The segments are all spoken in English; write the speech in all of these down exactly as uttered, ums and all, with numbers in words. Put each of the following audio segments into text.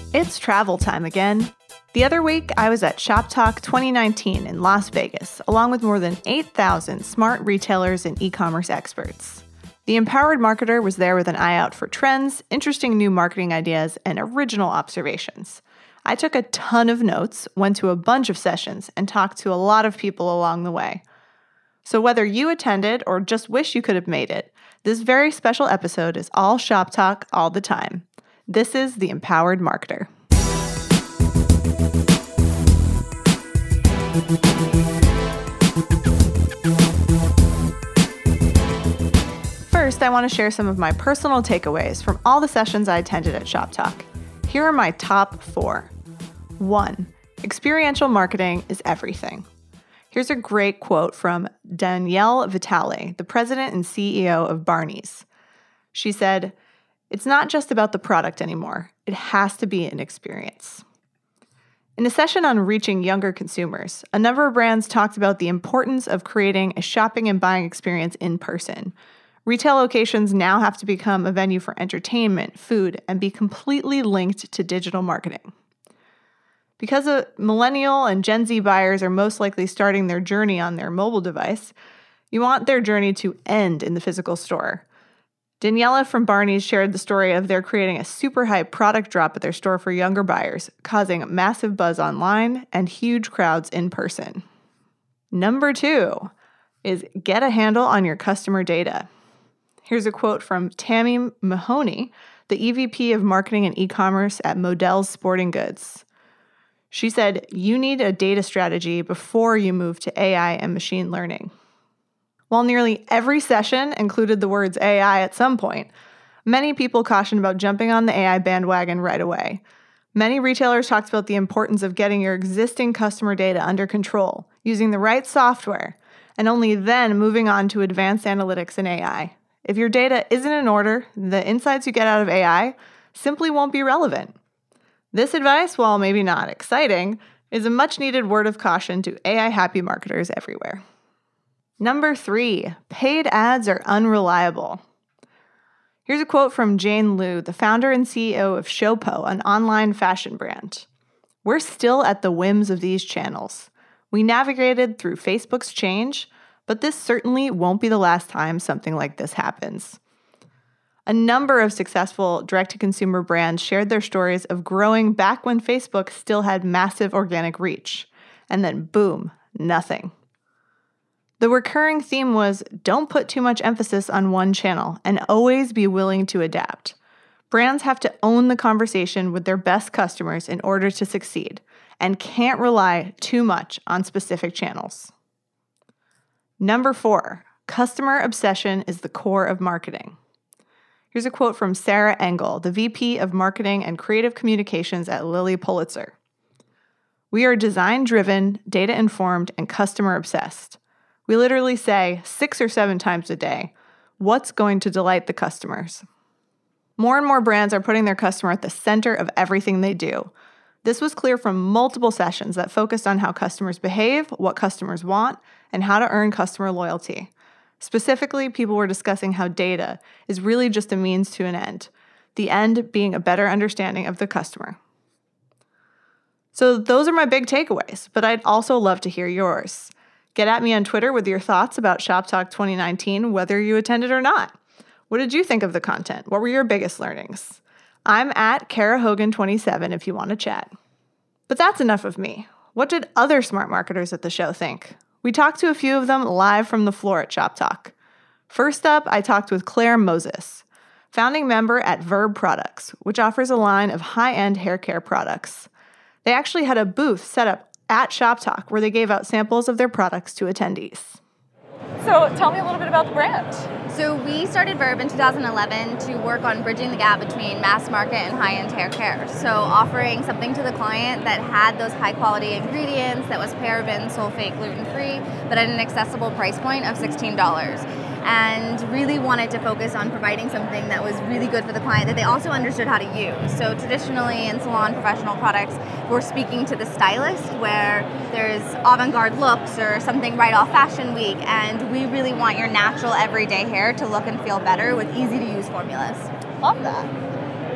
It's travel time again. The other week, I was at ShopTalk twenty nineteen in Las Vegas, along with more than eight thousand smart retailers and e-commerce experts. The Empowered Marketer was there with an eye out for trends, interesting new marketing ideas, and original observations. I took a ton of notes, went to a bunch of sessions, and talked to a lot of people along the way. So whether you attended or just wish you could have made it, this very special episode is all ShopTalk all the time. This is the Empowered Marketer. First, I want to share some of my personal takeaways from all the sessions I attended at ShopTalk. Here are my top four. One, experiential marketing is everything. Here's a great quote from Danielle Vitale, the president and C E O of Barney's. She said, "It's not just about the product anymore. It has to be an experience." In a session on reaching younger consumers, a number of brands talked about the importance of creating a shopping and buying experience in person. Retail locations now have to become a venue for entertainment, food, and be completely linked to digital marketing. Because uh, millennial and Gen Z buyers are most likely starting their journey on their mobile device, you want their journey to end in the physical store. Daniela from Barney's shared the story of their creating a super hype product drop at their store for younger buyers, causing massive buzz online and huge crowds in person. Number two is get a handle on your customer data. Here's a quote from Tammy Mahoney, the E V P of Marketing and E-commerce at Modell's Sporting Goods. She said, "You need a data strategy before you move to A I and machine learning." While nearly every session included the words A I at some point, many people cautioned about jumping on the A I bandwagon right away. Many retailers talked about the importance of getting your existing customer data under control, using the right software, and only then moving on to advanced analytics and A I. If your data isn't in order, the insights you get out of A I simply won't be relevant. This advice, while maybe not exciting, is a much-needed word of caution to A I-happy marketers everywhere. Number three, paid ads are unreliable. Here's a quote from Jane Liu, the founder and C E O of Showpo, an online fashion brand. "We're still at the whims of these channels. We navigated through Facebook's change, but this certainly won't be the last time something like this happens." A number of successful direct-to-consumer brands shared their stories of growing back when Facebook still had massive organic reach. And then boom, nothing. The recurring theme was don't put too much emphasis on one channel and always be willing to adapt. Brands have to own the conversation with their best customers in order to succeed and can't rely too much on specific channels. Number four, customer obsession is the core of marketing. Here's a quote from Sarah Engel, the V P of Marketing and Creative Communications at Lilly Pulitzer. "We are design-driven, data-informed, and customer-obsessed. We literally say six or seven times a day, what's going to delight the customers?" More and more brands are putting their customer at the center of everything they do. This was clear from multiple sessions that focused on how customers behave, what customers want, and how to earn customer loyalty. Specifically, people were discussing how data is really just a means to an end, the end being a better understanding of the customer. So those are my big takeaways, but I'd also love to hear yours. Get at me on Twitter with your thoughts about ShopTalk twenty nineteen, whether you attended or not. What did you think of the content? What were your biggest learnings? I'm at Kara Hogan twenty-seven if you want to chat. But that's enough of me. What did other smart marketers at the show think? We talked to a few of them live from the floor at ShopTalk. First up, I talked with Claire Moses, founding member at Verb Products, which offers a line of high-end hair care products. They actually had a booth set up at ShopTalk where they gave out samples of their products to attendees. So tell me a little bit about the brand. So we started Verb in two thousand eleven to work on bridging the gap between mass market and high-end hair care. So offering something to the client that had those high-quality ingredients, that was paraben, sulfate, gluten-free, but at an accessible price point of sixteen dollars. And really wanted to focus on providing something that was really good for the client that they also understood how to use. So traditionally in salon professional products, we're speaking to the stylist where there's avant-garde looks or something right off Fashion Week, and we really want your natural everyday hair to look and feel better with easy to use formulas. Love that.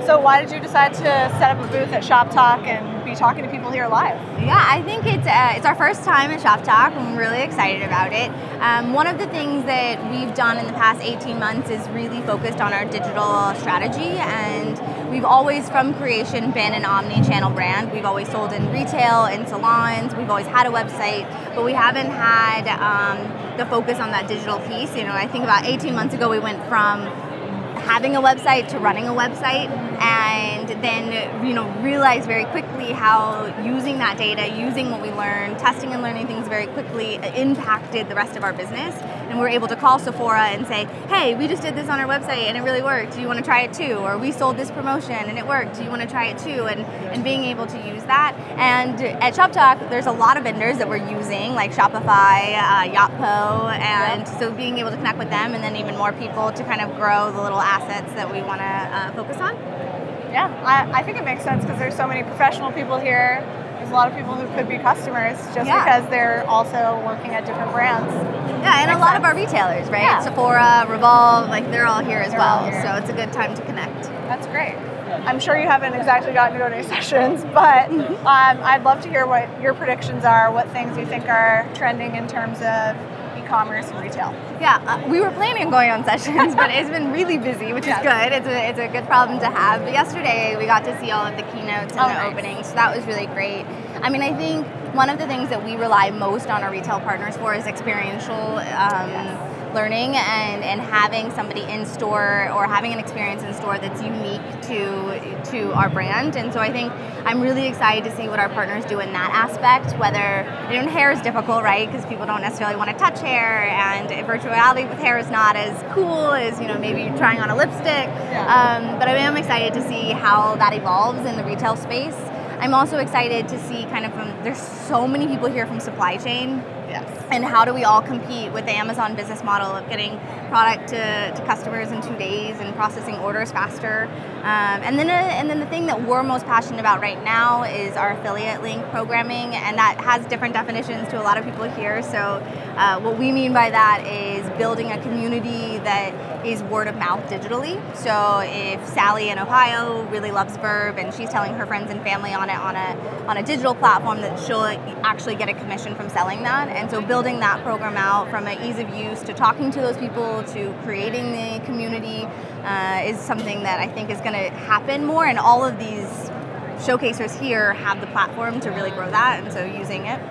So why did you decide to set up a booth at Shop Talk and be talking to people here live? Yeah, I think it's uh, it's our first time at Shop Talk. I'm really excited about it. Um, one of the things that we've done in the past eighteen months is really focused on our digital strategy, and we've always, from creation, been an omni-channel brand. We've always sold in retail, in salons, we've always had a website, but we haven't had um, the focus on that digital piece. You know, I think about eighteen months ago we went from having a website to running a website, and then, you know, realized very quickly how using that data, using what we learned, testing and learning things very quickly impacted the rest of our business. And we were able to call Sephora and say, hey, we just did this on our website and it really worked. Do you want to try it too? Or we sold this promotion and it worked. Do you want to try it too? And, and being able to use that. And at Shop Talk, there's a lot of vendors that we're using, like Shopify, uh, Yotpo, and so being able to connect with them, and then even more people to kind of grow the little assets that we want to uh, focus on. Yeah, I, I think it makes sense because there's so many professional people here. There's a lot of people who could be customers just yeah. because they're also working at different brands. Yeah, and makes a lot sense. of our retailers, right? Yeah. Sephora, Revolve, like they're all here as they're well. Here. So it's a good time to connect. That's great. I'm sure you haven't exactly gotten to go to any sessions, but um, I'd love to hear what your predictions are, what things you think are trending in terms of e-commerce and retail. Yeah, uh, we were planning on going on sessions, but it's been really busy, which yes. is good. It's a, it's a good problem to have. But yesterday we got to see all of the keynotes and oh, the nice. openings, so that was really great. I mean, I think one of the things that we rely most on our retail partners for is experiential um, yes. learning and, and having somebody in store or having an experience in store that's unique to to our brand. And so I think I'm really excited to see what our partners do in that aspect, whether, you know, hair is difficult, right? Because people don't necessarily want to touch hair, and virtual reality with hair is not as cool as, you know, maybe trying on a lipstick. Yeah. Um, but I am excited to see how that evolves in the retail space. I'm also excited to see kind of from, there's so many people here from supply chain. Yes. And how do we all compete with the Amazon business model of getting product to, to customers in two days and processing orders faster? Um, and then uh, and then the thing that we're most passionate about right now is our affiliate link programming, and that has different definitions to a lot of people here. So uh, what we mean by that is building a community that is word of mouth digitally. So if Sally in Ohio really loves Verb and she's telling her friends and family on it on a on a digital platform, that she'll actually get a commission from selling that. And so building that program out from an ease of use to talking to those people to creating the community uh, is something that I think is going to happen more. And all of these showcasers here have the platform to really grow that, and so using it.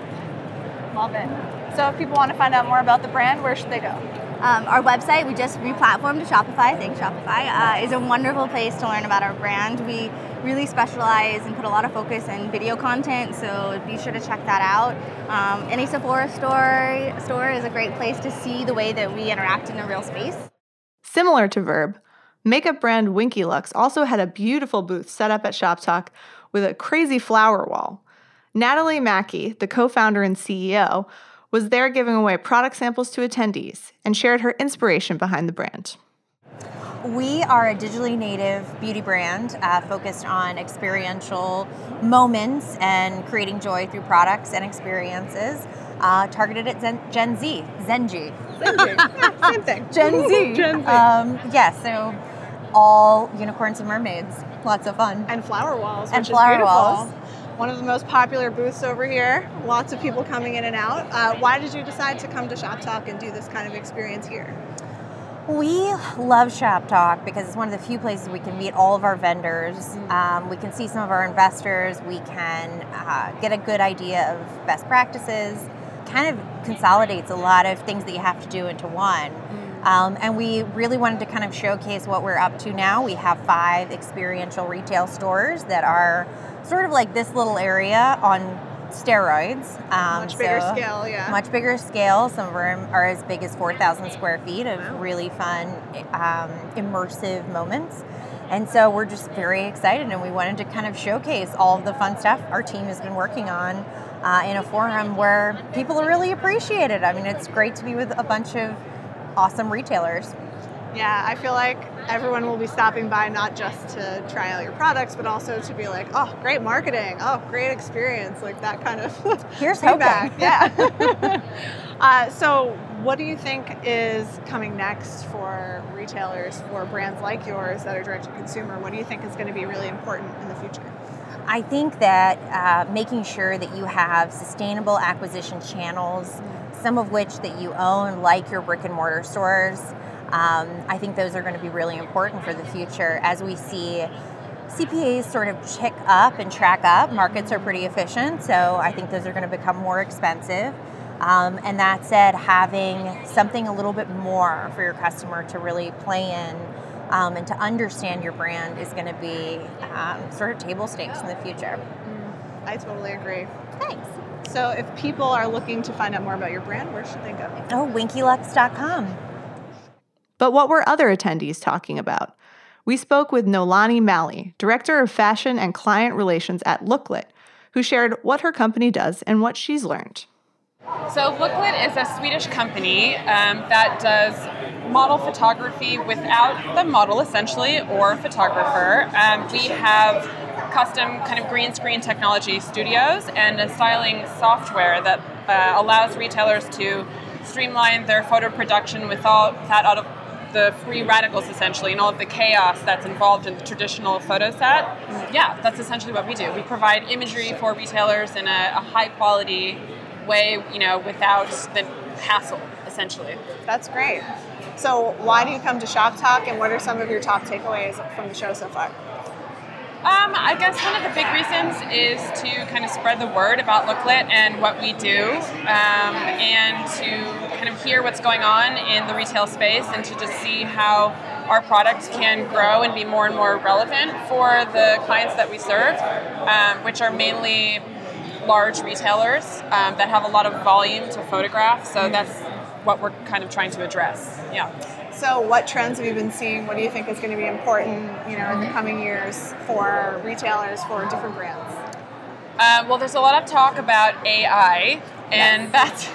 Love it. So if people want to find out more about the brand, where should they go? Um, our website, we just re-platformed to Shopify, thanks Shopify, uh, is a wonderful place to learn about our brand. We really specialize and put a lot of focus in video content, so be sure to check that out. Um, any Sephora store, store is a great place to see the way that we interact in a real space. Similar to Verb, makeup brand Winky Lux also had a beautiful booth set up at Shop Talk with a crazy flower wall. Natalie Mackey, the co-founder and C E O, was there giving away product samples to attendees and shared her inspiration behind the brand. We are a digitally native beauty brand uh, focused on experiential moments and creating joy through products and experiences, uh, targeted at Zen- Gen Z, Zenji. Zenji, same thing. Gen Z. Gen Z. Um, yeah, so all unicorns and mermaids, lots of fun. And flower walls, which and flower is beautiful. walls. One of the most popular booths over here. Lots of people coming in and out. Uh, why did you decide to come to Shop Talk and do this kind of experience here? We love Shop Talk because it's one of the few places we can meet all of our vendors. Mm-hmm. Um, we can see some of our investors. We can uh, get a good idea of best practices. Kind of consolidates a lot of things that you have to do into one. Mm-hmm. Um, and we really wanted to kind of showcase what we're up to now. We have five experiential retail stores that are sort of like this little area on steroids. Um, much bigger so scale, yeah. Much bigger scale. Some of them are as big as four thousand square feet of wow. really fun, um, immersive moments. And so we're just very excited, and we wanted to kind of showcase all of the fun stuff our team has been working on uh, in a forum where people really appreciate it. I mean, it's great to be with a bunch of awesome retailers. Yeah, I feel like everyone will be stopping by not just to try out your products, but also to be like, oh, great marketing, oh, great experience, like that kind of Here's feedback. hoping. Yeah. uh, so What do you think is coming next for retailers, for brands like yours that are direct to consumer? What do you think is going to be really important in the future? I think that uh, making sure that you have sustainable acquisition channels, some of which that you own, like your brick and mortar stores, um, I think those are going to be really important for the future. As we see C P As sort of tick up and track up, markets are pretty efficient, so I think those are going to become more expensive. Um, and that said, having something a little bit more for your customer to really play in um, and to understand your brand is going to be um, sort of table stakes in the future. Mm, I totally agree. Thanks. So if people are looking to find out more about your brand, where should they go? Oh, winky lux dot com. But what were other attendees talking about? We spoke with Nolani Mali, Director of Fashion and Client Relations at Looklit, who shared what her company does and what she's learned. So Looklit is a Swedish company um, that does model photography without the model, essentially, or photographer. Um, we have custom kind of green screen technology studios and a styling software that uh, allows retailers to streamline their photo production without that out of the free radicals, essentially, and all of the chaos that's involved in the traditional photo set. Yeah, that's essentially what we do. We provide imagery for retailers in a, a high quality way, you know, without the hassle, essentially. That's great. So why do you come to Shop Talk, and what are some of your top takeaways from the show so far? Um, I guess one of the big reasons is to kind of spread the word about Looklit and what we do, um, and to kind of hear what's going on in the retail space, and to just see how our products can grow and be more and more relevant for the clients that we serve, um, which are mainly large retailers um, that have a lot of volume to photograph. So that's what we're kind of trying to address. Yeah. So what trends have you been seeing? What do you think is going to be important, you know, in the coming years for retailers, for different brands? Uh, well, there's a lot of talk about A I, and that's,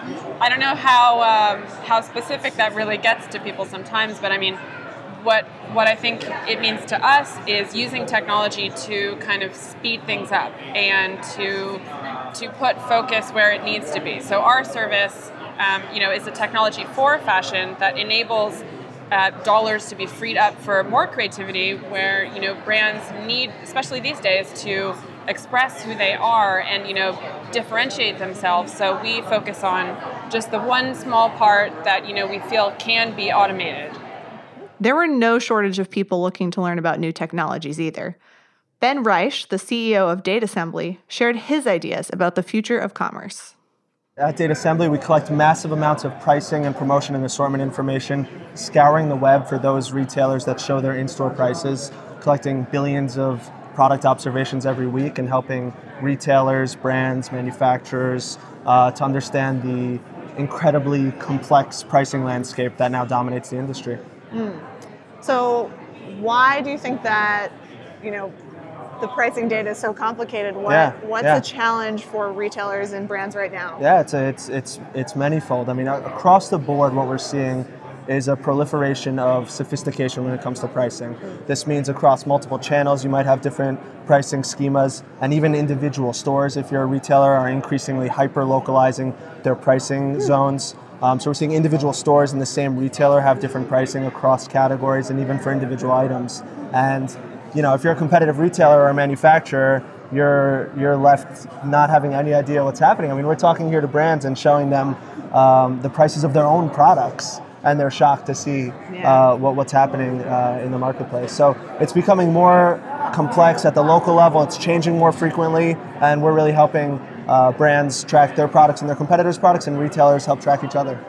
I don't know how um, how specific that really gets to people sometimes, but I mean, what what I think it means to us is using technology to kind of speed things up and to to put focus where it needs to be. So our service, um, you know, is a technology for fashion that enables uh, dollars to be freed up for more creativity, where, you know, brands need, especially these days, to express who they are and, you know, differentiate themselves. So we focus on just the one small part that, you know, we feel can be automated. There were no shortage of people looking to learn about new technologies either. Ben Reich, the C E O of Data Assembly, shared his ideas about the future of commerce. At Data Assembly, we collect massive amounts of pricing and promotion and assortment information, scouring the web for those retailers that show their in-store prices, collecting billions of product observations every week, and helping retailers, brands, manufacturers uh, to understand the incredibly complex pricing landscape that now dominates the industry. Mm. So why do you think that, you know, the pricing data is so complicated? What, yeah, what's yeah. the challenge for retailers and brands right now? Yeah, it's a, it's it's it's manifold. I mean, across the board, what we're seeing is a proliferation of sophistication when it comes to pricing. Mm. This means across multiple channels, you might have different pricing schemas, and even individual stores, if you're a retailer, are increasingly hyper-localizing their pricing mm. zones. Um, so we're seeing individual stores in the same retailer have different pricing across categories and even for individual items. And, you know, if you're a competitive retailer or a manufacturer, you're you're left not having any idea what's happening. I mean, we're talking here to brands and showing them um, the prices of their own products, and they're shocked to see yeah. uh, what, what's happening uh, in the marketplace. So it's becoming more complex at the local level. It's changing more frequently, and we're really helping uh, brands track their products and their competitors' products, and retailers help track each other.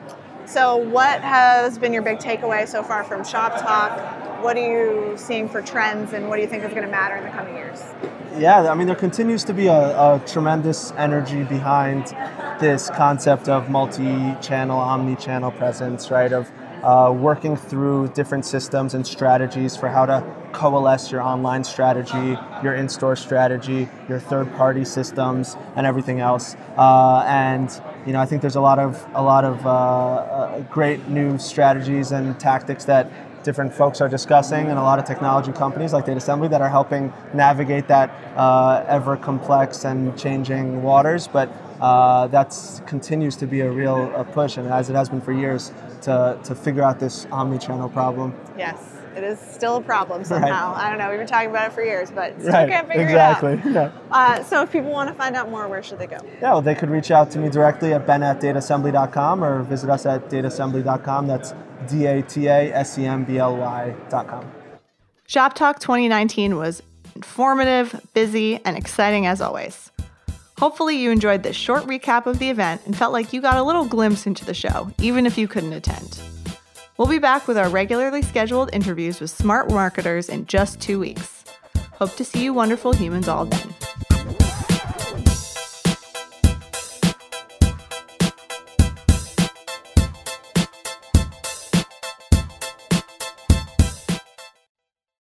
So what has been your big takeaway so far from Shop Talk? What are you seeing for trends, and what do you think is going to matter in the coming years? Yeah, I mean, there continues to be a, a tremendous energy behind this concept of multi-channel, omni-channel presence, right? Of uh, working through different systems and strategies for how to coalesce your online strategy, your in-store strategy, your third-party systems, and everything else. Uh, and you know, I think there's a lot of a lot of uh, uh, great new strategies and tactics that different folks are discussing, and a lot of technology companies like Data Assembly that are helping navigate that uh, ever complex and changing waters. But uh, that continues to be a real a push, and as it has been for years, to, to figure out this omni-channel problem. Yes, it is still a problem somehow. Right. I don't know, we've been talking about it for years, but still Right, can't figure exactly. it out. Yeah. Uh, so if people want to find out more, where should they go? Yeah, well, they could reach out to me directly at ben at data assembly dot com or visit us at data assembly dot com. That's D A T A S E M B L Y dot com. Shop Talk twenty nineteen was informative, busy, and exciting as always. Hopefully you enjoyed this short recap of the event and felt like you got a little glimpse into the show, even if you couldn't attend. We'll be back with our regularly scheduled interviews with smart marketers in just two weeks. Hope to see you wonderful humans all then.